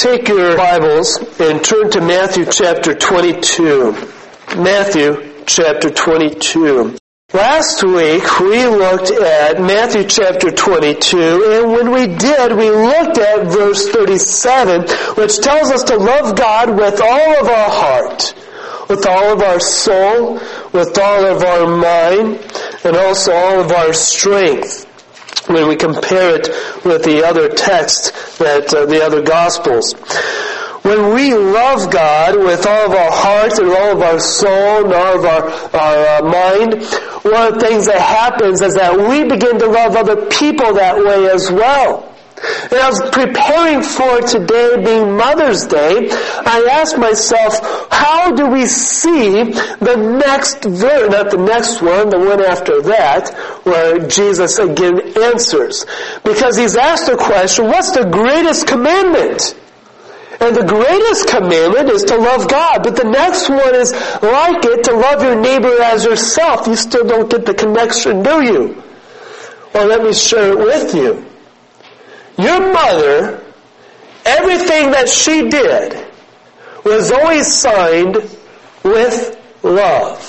take your Bibles and turn to Matthew chapter 22. Matthew chapter 22. Last week we looked at Matthew chapter 22, and when we did, we looked at verse 37, which tells us to love God with all of our heart, with all of our soul, with all of our mind, and also all of our strength. When we compare it with the other texts, the other Gospels. When we love God with all of our heart and all of our soul and all of our mind, one of the things that happens is that we begin to love other people that way as well. And I was preparing for today being Mother's Day, I asked myself, how do we see the next verse, not the next one, the one after that, where Jesus again answers. Because he's asked the question, what's the greatest commandment? And the greatest commandment is to love God, but the next one is like it, to love your neighbor as yourself. You still don't get the connection, do you? Well, let me share it with you. Your mother, everything that she did was always signed with love.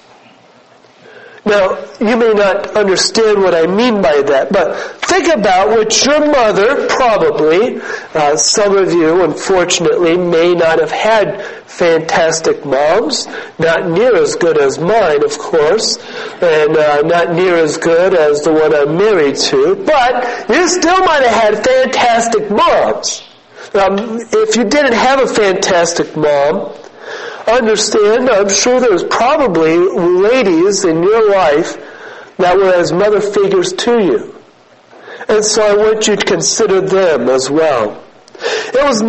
Now, you may not understand what I mean by that, but think about what your mother probably, some of you unfortunately may not have had fantastic moms, not near as good as mine, of course, and not near as good as the one I'm married to, but you still might have had fantastic moms. If you didn't have a fantastic mom, understand, I'm sure there's probably ladies in your life that were as mother figures to you. And so I want you to consider them as well. It was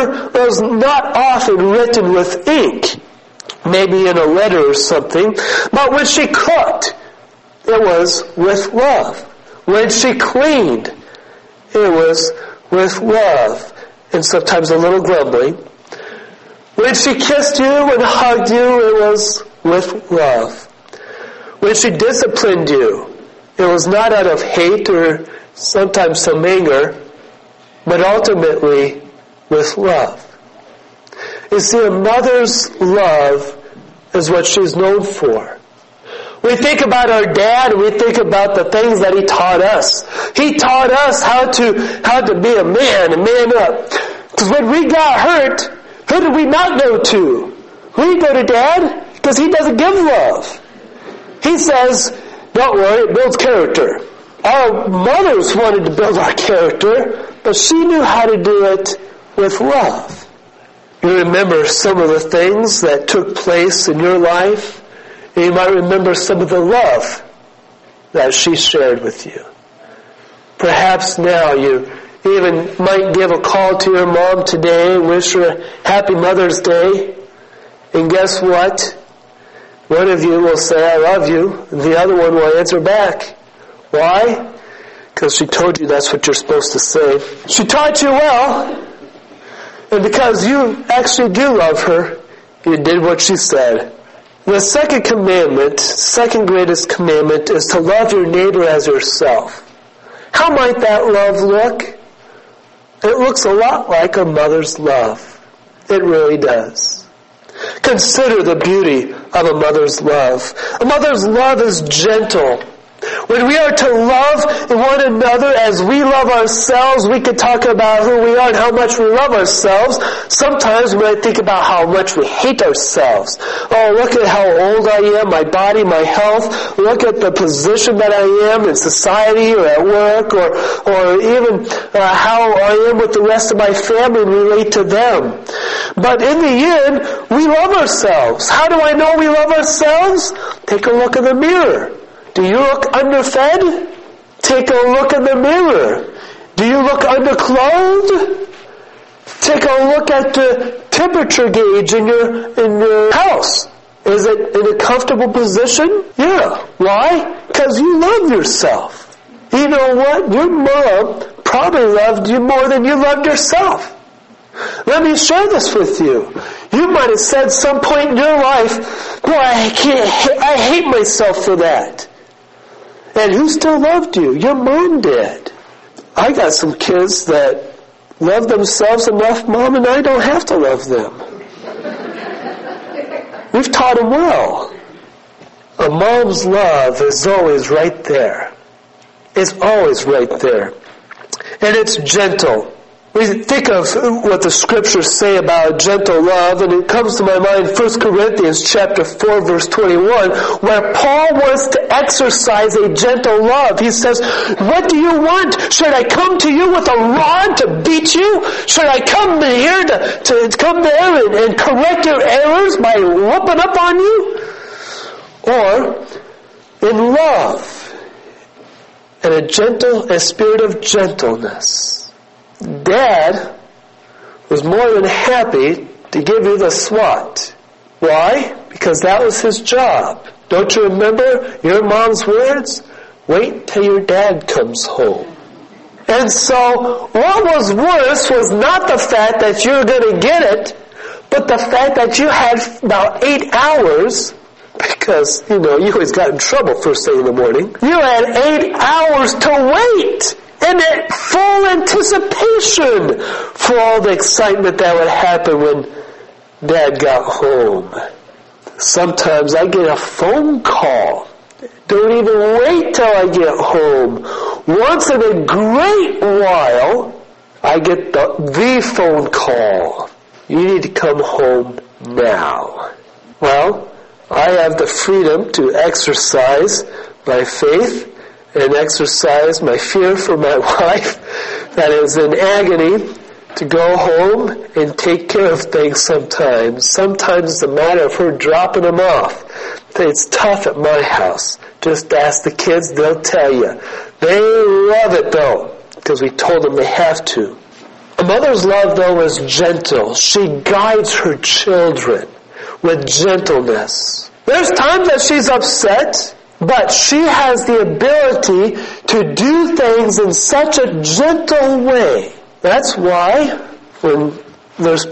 not often written with ink, maybe in a letter or something, but when she cooked, it was with love. When she cleaned, it was with love, and sometimes a little grumbling. When she kissed you and hugged you, it was with love. When she disciplined you, it was not out of hate or sometimes some anger, but ultimately with love. You see, a mother's love is what she's known for. We think about our dad and we think about the things that he taught us. He taught us how to be a man and man up. Because when we got hurt, who did we not go to? We go to Dad because he doesn't give love. He says, don't worry, it builds character. Our mothers wanted to build our character, but she knew how to do it with love. You remember some of the things that took place in your life, and you might remember some of the love that she shared with you. Perhaps now you even might give a call to your mom today and wish her a happy Mother's Day. And guess what? One of you will say, I love you. And the other one will answer back. Why? Because she told you that's what you're supposed to say. She taught you well. And because you actually do love her, you did what she said. The second commandment, second greatest commandment, is to love your neighbor as yourself. How might that love look? It looks a lot like a mother's love. It really does. Consider the beauty of a mother's love. A mother's love is gentle. When we are to love one another as we love ourselves, we can talk about who we are and how much we love ourselves. Sometimes we might think about how much we hate ourselves. Oh, look at how old I am, my body, my health. Look at the position that I am in society or at work or even how I am with the rest of my family and relate to them. But in the end, we love ourselves. How do I know we love ourselves? Take a look in the mirror. Do you look underfed? Take a look in the mirror. Do you look underclothed? Take a look at the temperature gauge in your house. Is it in a comfortable position? Yeah. Why? Because you love yourself. You know what? Your mom probably loved you more than you loved yourself. Let me share this with you. You might have said some point in your life, boy, I hate myself for that. And who still loved you? Your mom did. I got some kids that love themselves enough, Mom and I don't have to love them. We've taught them well. A mom's love is always right there. It's always right there. And it's gentle. We think of what the scriptures say about gentle love, and it comes to my mind 1 Corinthians chapter 4, verse 21, where Paul wants to exercise a gentle love. He says, what do you want? Should I come to you with a rod to beat you? Should I come here to come there and correct your errors by whooping up on you? Or, in love, and a spirit of gentleness, Dad was more than happy to give you the swat. Why? Because that was his job. Don't you remember your mom's words? Wait till your dad comes home. And so, what was worse was not the fact that you were going to get it, but the fact that you had about 8 hours, because, you always got in trouble first thing in the morning. You had 8 hours to wait. And in full anticipation for all the excitement that would happen when Dad got home. Sometimes I get a phone call. Don't even wait till I get home. Once in a great while, I get the phone call. You need to come home now. Well, I have the freedom to exercise my faith and exercise my fear for my wife that is in agony to go home and take care of things sometimes. Sometimes it's a matter of her dropping them off. It's tough at my house. Just ask the kids, they'll tell you. They love it though, because we told them they have to. A mother's love though is gentle. She guides her children with gentleness. There's times that she's upset, but she has the ability to do things in such a gentle way. That's why when one of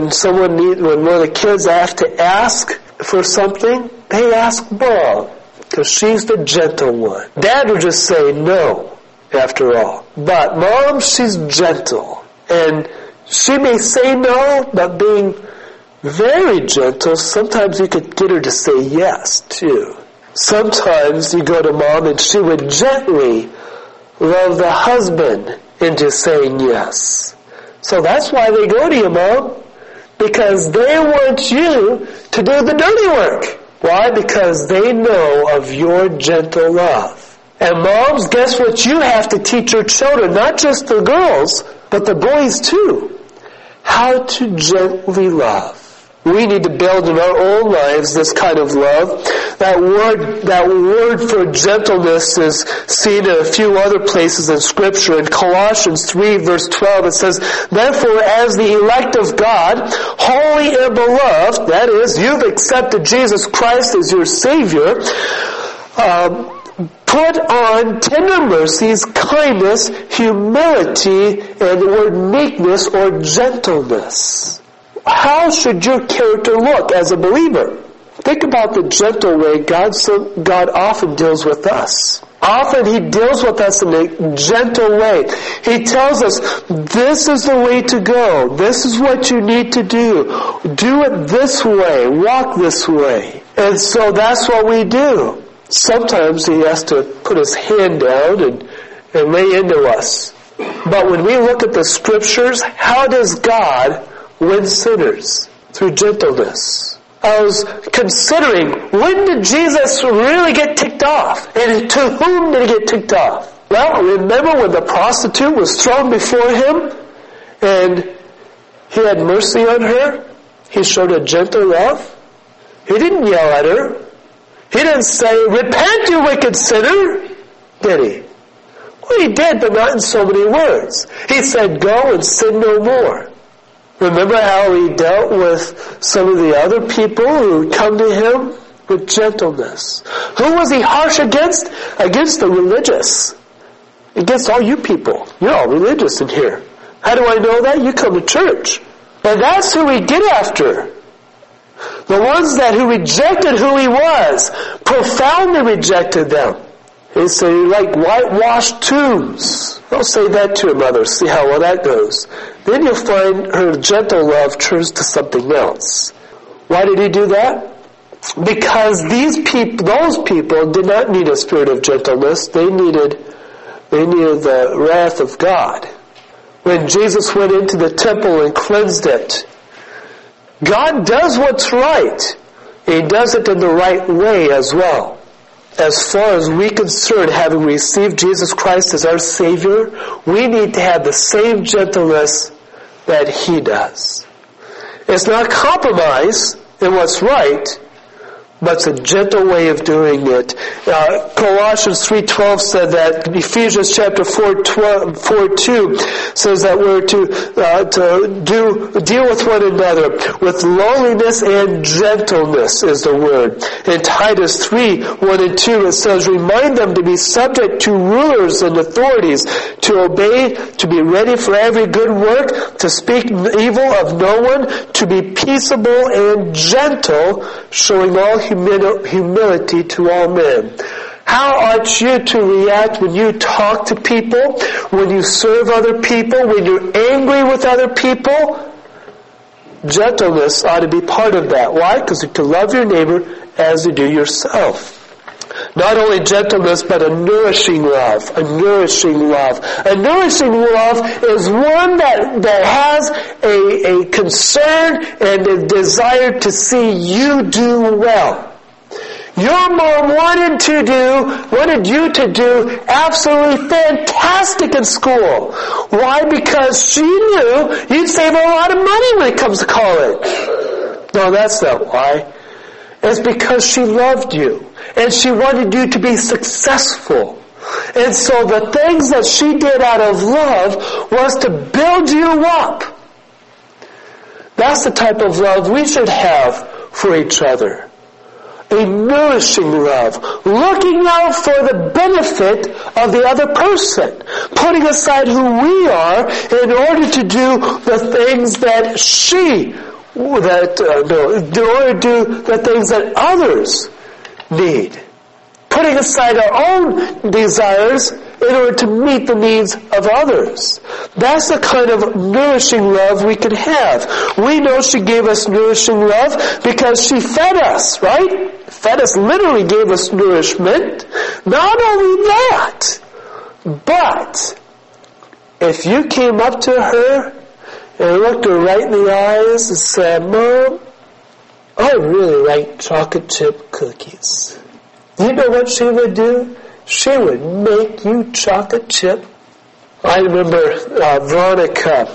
the kids have to ask for something, they ask Mom, because she's the gentle one. Dad would just say no, after all. But Mom, she's gentle. And she may say no, but being very gentle, sometimes you could get her to say yes, too. Sometimes you go to Mom and she would gently love the husband into saying yes. So that's why they go to you, Mom. Because they want you to do the dirty work. Why? Because they know of your gentle love. And moms, guess what you have to teach your children? Not just the girls, but the boys too. How to gently love. We need to build in our own lives this kind of love. That word for gentleness is seen in a few other places in Scripture. In Colossians 3 verse 12 it says, therefore as the elect of God, holy and beloved, that is, you've accepted Jesus Christ as your Savior, put on tender mercies, kindness, humility, and the word meekness or gentleness. How should your character look as a believer? Think about the gentle way God often deals with us. Often He deals with us in a gentle way. He tells us, this is the way to go. This is what you need to do. Do it this way. Walk this way. And so that's what we do. Sometimes He has to put His hand down and lay into us. But when we look at the Scriptures, how does God win sinners? Through gentleness. I was considering, when did Jesus really get ticked off? And to whom did He get ticked off? Well, remember when the prostitute was thrown before Him and He had mercy on her? He showed a gentle love. He didn't yell at her. He didn't say, repent, you wicked sinner, did He? Well, He did, but not in so many words. He said, go and sin no more. Remember how He dealt with some of the other people who would come to Him with gentleness. Who was He harsh against? Against the religious. Against all you people. You're all religious in here. How do I know that? You come to church. And that's who He get after. The ones who rejected who He was, profoundly rejected them. They say, like whitewashed tombs. I'll say that to your mother, see how well that goes. Then you'll find her gentle love turns to something else. Why did he do that? Because those people did not need a spirit of gentleness. They needed the wrath of God. When Jesus went into the temple and cleansed it, God does what's right. He does it in the right way as well. As far as we're concerned, having received Jesus Christ as our Savior, we need to have the same gentleness that He does. It's not compromise in what's right, but it's a gentle way of doing it. Colossians 3:12 said that. Ephesians chapter 4:2 says that we're to deal with one another with lowliness and gentleness is the word. In Titus 3:1-2 it says, remind them to be subject to rulers and authorities, to obey, to be ready for every good work, to speak evil of no one, to be peaceable and gentle, showing all humility to all men. How ought you to react when you talk to people, when you serve other people, when you're angry with other people? Gentleness ought to be part of that. Why? Because you're to love your neighbor as you do yourself. Not only gentleness, but a nourishing love. A nourishing love. A nourishing love is one that has a concern and a desire to see you do well. Your mom wanted you to do absolutely fantastic in school. Why? Because she knew you'd save a lot of money when it comes to college. No, that's not why. It's because she loved you. And she wanted you to be successful. And so the things that she did out of love was to build you up. That's the type of love we should have for each other. A nourishing love. Looking out for the benefit of the other person. Putting aside who we are in order to do the things that in order to do the things that others need. Putting aside our own desires in order to meet the needs of others. That's the kind of nourishing love we can have. We know she gave us nourishing love because she fed us, right? Fed us, literally gave us nourishment. Not only that, but if you came up to her and looked her right in the eyes and said, Mom, I really like chocolate chip cookies. You know what she would do? She would make you chocolate chip. I remember Veronica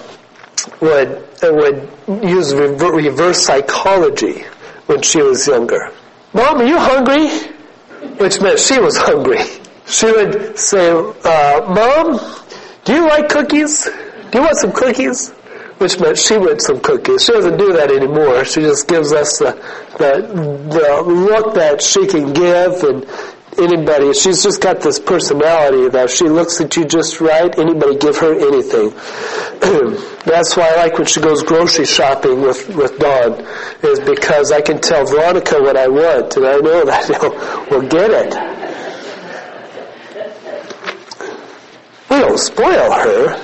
would use reverse psychology when she was younger. Mom, are you hungry? Which meant she was hungry. She would say, Mom, do you like cookies? Do you want some cookies? Which meant she wants some cookies. She doesn't do that anymore. She just gives us the look that she can give, and anybody, she's just got this personality that if she looks at you just right, anybody give her anything. That's why I like when she goes grocery shopping with Dawn, is because I can tell Veronica what I want, and I know that we'll get it. We don't spoil her.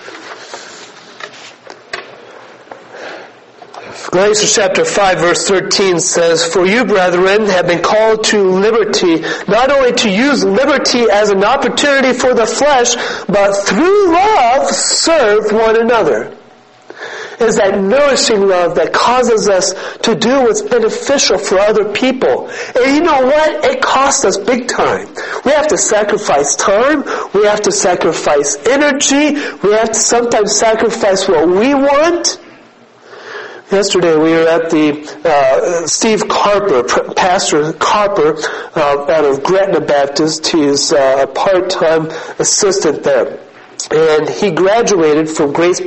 Galatians chapter 5 verse 13 says, For you, brethren, have been called to liberty, not only to use liberty as an opportunity for the flesh, but through love serve one another. It's that nourishing love that causes us to do what's beneficial for other people. And you know what? It costs us big time. We have to sacrifice time. We have to sacrifice energy. We have to sometimes sacrifice what we want. Yesterday we were at the Steve Carper, Pastor Carper, out of Gretna Baptist. He's a part-time assistant there. And he graduated from Grace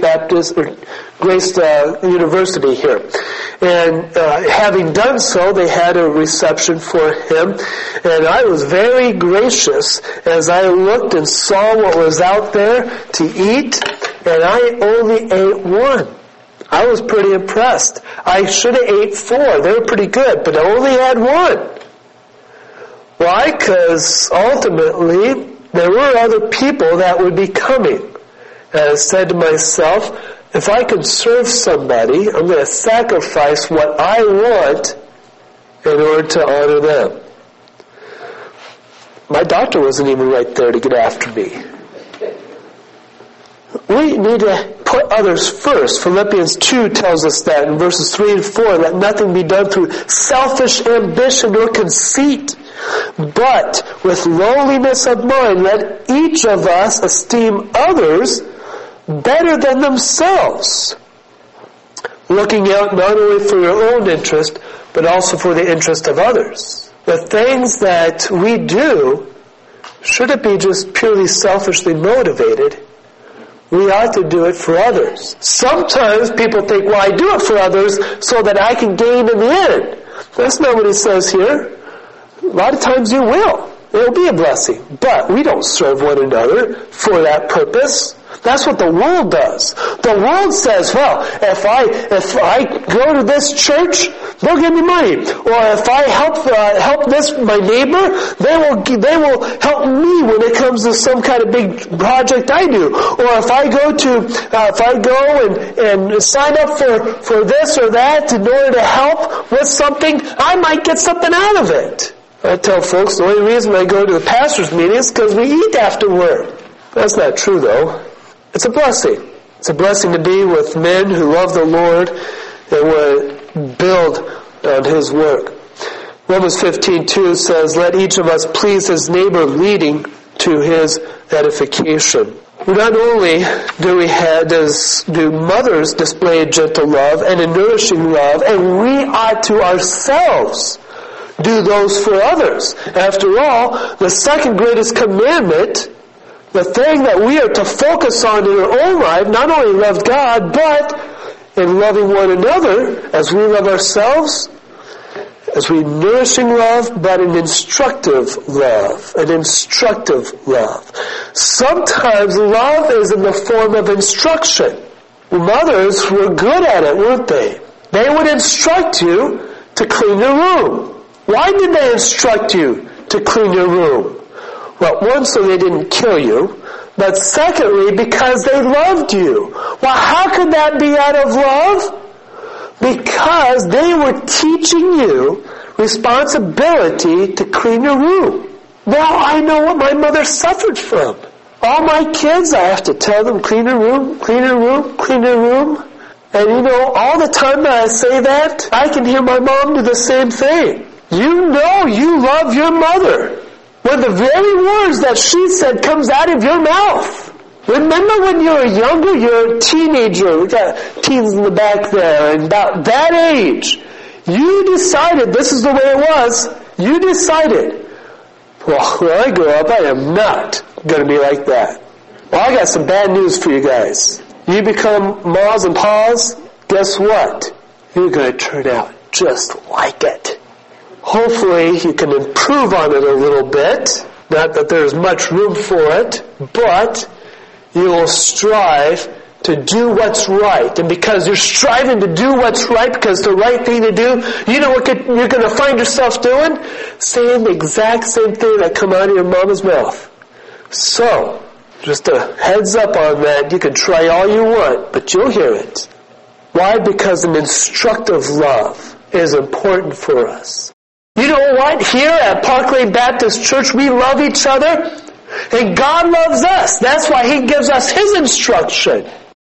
University here. And having done so, they had a reception for him. And I was very gracious as I looked and saw what was out there to eat. And I only ate one. I was pretty impressed. I should have ate 4. They were pretty good, but I only had 1. Why? Because ultimately, there were other people that would be coming. And I said to myself, if I could serve somebody, I'm going to sacrifice what I want in order to honor them. My doctor wasn't even right there to get after me. We need to put others first. Philippians 2 tells us that in verses 3 and 4, let nothing be done through selfish ambition or conceit, but with lowliness of mind, let each of us esteem others better than themselves, looking out not only for your own interest, but also for the interest of others. The things that we do, should it be just purely selfishly motivated, we ought to do it for others. Sometimes people think, well, I do it for others so that I can gain in the end. That's not what he says here. A lot of times you will. It will be a blessing. But we don't serve one another for that purpose. That's what the world does. The world says, well, if I go to this church, they'll give me money. Or if I help my neighbor, they will help me when it comes to some kind of big project I do. Or if I go and sign up for this or that in order to help with something, I might get something out of it. I tell folks the only reason I go to the pastor's meeting is because we eat afterward. That's not true though. It's a blessing. It's a blessing to be with men who love the Lord and will build on His work. Romans 15:2 says, let each of us please his neighbor, leading to his edification. Not only do mothers display a gentle love and a nourishing love, and we ought to ourselves do those for others. After all, the second greatest commandment, the thing that we are to focus on in our own life, not only love God, but in loving one another as we love ourselves, as we nourishing love, but an instructive love. An instructive love. Sometimes love is in the form of instruction. Mothers were good at it, weren't they? They would instruct you to clean your room. Why did they instruct you to clean your room? Well, one, so they didn't kill you, but secondly, because they loved you. Well, how could that be out of love? Because they were teaching you responsibility to clean your room. Now I know what my mother suffered from. All my kids, I have to tell them, clean your room, clean your room, clean your room. And all the time that I say that, I can hear my mom do the same thing. You know you love your mother when the very words that she said comes out of your mouth. Remember when you were younger, you're a teenager, we got teens in the back there, and about that age, you decided, this is the way it was, you decided, well, when I grow up, I am not going to be like that. Well, I got some bad news for you guys. You become ma's and pa's, guess what? You're going to turn out just like it. Hopefully you can improve on it a little bit. Not that there's much room for it, but you will strive to do what's right. And because you're striving to do what's right, because the right thing to do, you know what you're going to find yourself doing? Saying the exact same thing that come out of your mama's mouth. So, just a heads up on that. You can try all you want, but you'll hear it. Why? Because an instructive love is important for us. You know what? Here at Park Lane Baptist Church, we love each other, and God loves us. That's why He gives us His instruction.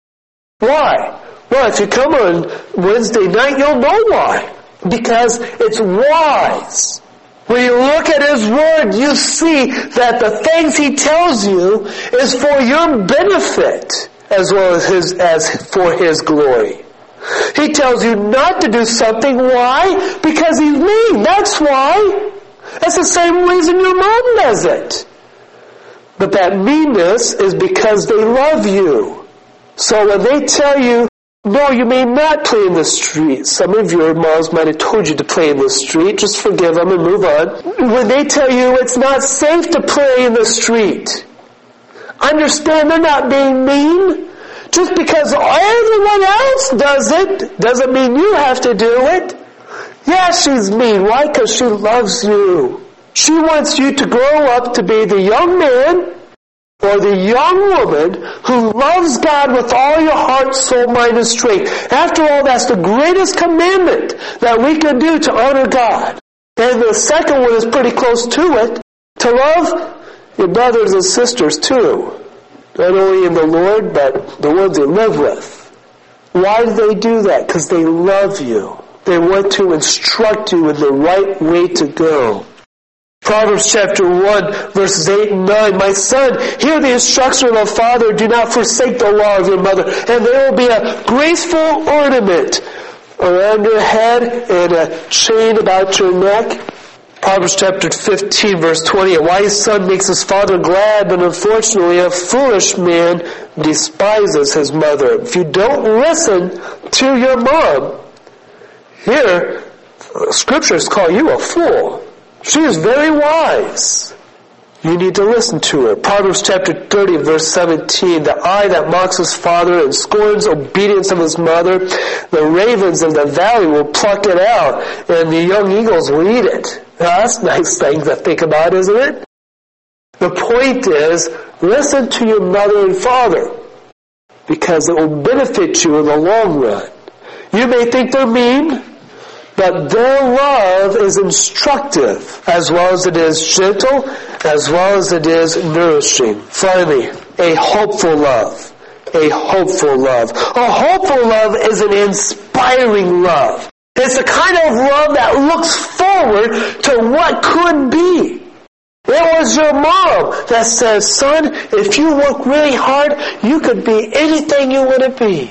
Why? Well, if you come on Wednesday night, you'll know why. Because it's wise. When you look at His Word, you see that the things He tells you is for your benefit, as well as for His glory. He tells you not to do something. Why? Because He's mean. That's why. That's the same reason your mom does it. But that meanness is because they love you. So when they tell you, no, you may not play in the street. Some of your moms might have told you to play in the street. Just forgive them and move on. When they tell you it's not safe to play in the street, understand they're not being mean. Just because everyone else does it, doesn't mean you have to do it. Yeah, she's mean. Why? Because she loves you. She wants you to grow up to be the young man or the young woman who loves God with all your heart, soul, mind, and strength. After all, that's the greatest commandment that we can do to honor God. And the second one is pretty close to it, to love your brothers and sisters too. Not only in the Lord, but the ones you live with. Why do they do that? Because they love you. They want to instruct you in the right way to go. Proverbs chapter 1, verses 8 and 9. My son, hear the instruction of a father. Do not forsake the law of your mother. And there will be a graceful ornament around your head and a chain about your neck. Proverbs chapter 15, verse 20. A wise son makes his father glad, but unfortunately a foolish man despises his mother. If you don't listen to your mom, here, scriptures call you a fool. She is very wise. You need to listen to her. Proverbs chapter 30, verse 17. The eye that mocks his father and scorns obedience of his mother, the ravens of the valley will pluck it out, and the young eagles will eat it. Now, that's a nice thing to think about, isn't it? The point is, listen to your mother and father, because it will benefit you in the long run. You may think they're mean, but their love is instructive, as well as it is gentle, as well as it is nourishing. Finally, a hopeful love. A hopeful love. A hopeful love is an inspiring love. It's the kind of love that looks forward to what could be. It was your mom that says, son, if you work really hard, you could be anything you want to be.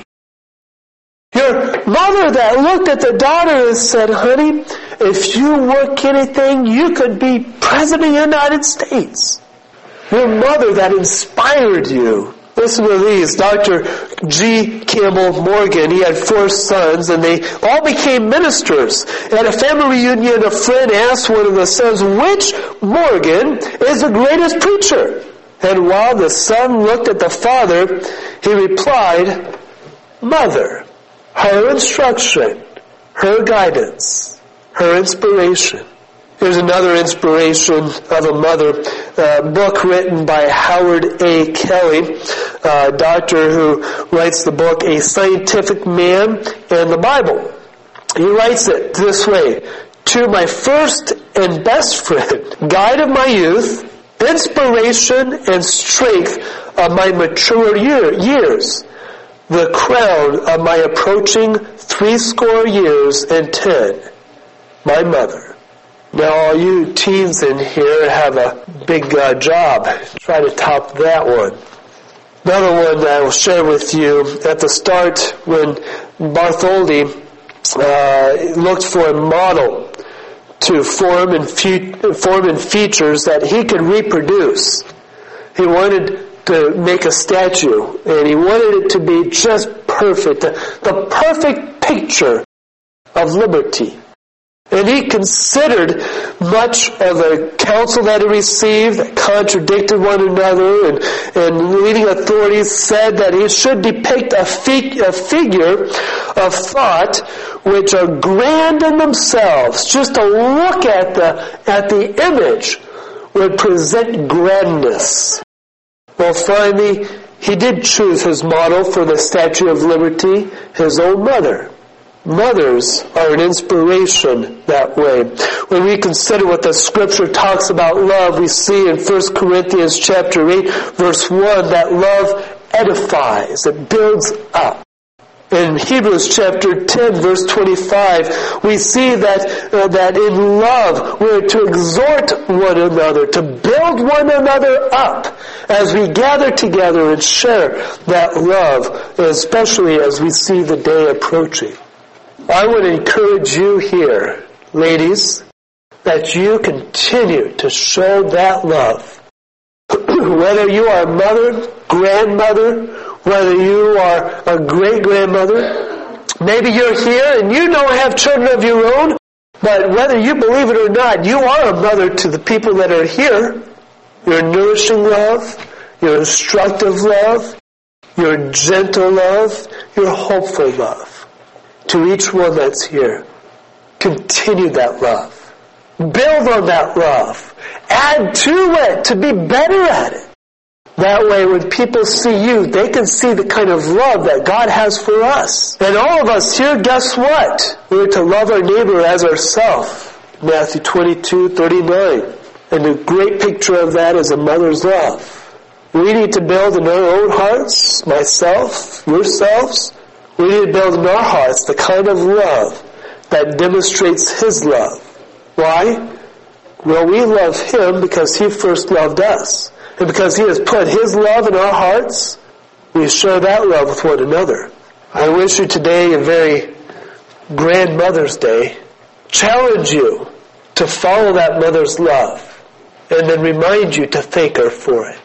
Your mother that looked at the daughter and said, honey, if you work anything, you could be President of the United States. Your mother that inspired you. Listen to these. Dr. G. Campbell Morgan, he had 4 sons, and they all became ministers. At a family reunion, a friend asked one of the sons, which Morgan is the greatest preacher? And while the son looked at the father, he replied, Mother. Her instruction, her guidance, her inspiration. Here's another inspiration of a mother, a book written by Howard A. Kelly, a doctor who writes the book A Scientific Man and the Bible. He writes it this way: to my first and best friend, guide of my youth, inspiration and strength of my mature years, the crown of my approaching 80 years and 10, my mother. Now all you teens in here have a big job. Try to top that one. Another one that I will share with you at the start, when Bartholdi looked for a model to form in features that he could reproduce. He wanted to make a statue, and he wanted it to be just perfect, the perfect picture of liberty. And he considered much of the counsel that he received that contradicted one another, and leading authorities said that he should depict a figure of thought which are grand in themselves. Just to look at the image would present grandness. Well, finally, he did choose his model for the Statue of Liberty, his own mother. Mothers are an inspiration that way. When we consider what the Scripture talks about love, we see in 1 Corinthians chapter 8, verse 1, that love edifies, it builds up. In Hebrews chapter 10, verse 25, we see that in love we're to exhort one another, to build one another up as we gather together and share that love, especially as we see the day approaching. I would encourage you here, ladies, that you continue to show that love. Whether you are a mother, grandmother, whether you are a great-grandmother, maybe you're here and you don't have children of your own, but whether you believe it or not, you are a mother to the people that are here. Your nourishing love, your instructive love, your gentle love, your hopeful love. To each one that's here, continue that love. Build on that love. Add to it to be better at it. That way, when people see you, they can see the kind of love that God has for us. And all of us here, guess what? We're to love our neighbor as ourselves. Matthew 22:39. And a great picture of that is a mother's love. We need to build in our own hearts, myself, yourselves. We need to build in our hearts the kind of love that demonstrates His love. Why? Well, we love Him because He first loved us. And because He has put His love in our hearts, we share that love with one another. I wish you today a very grand Mother's Day. Challenge you to follow that mother's love and then remind you to thank her for it.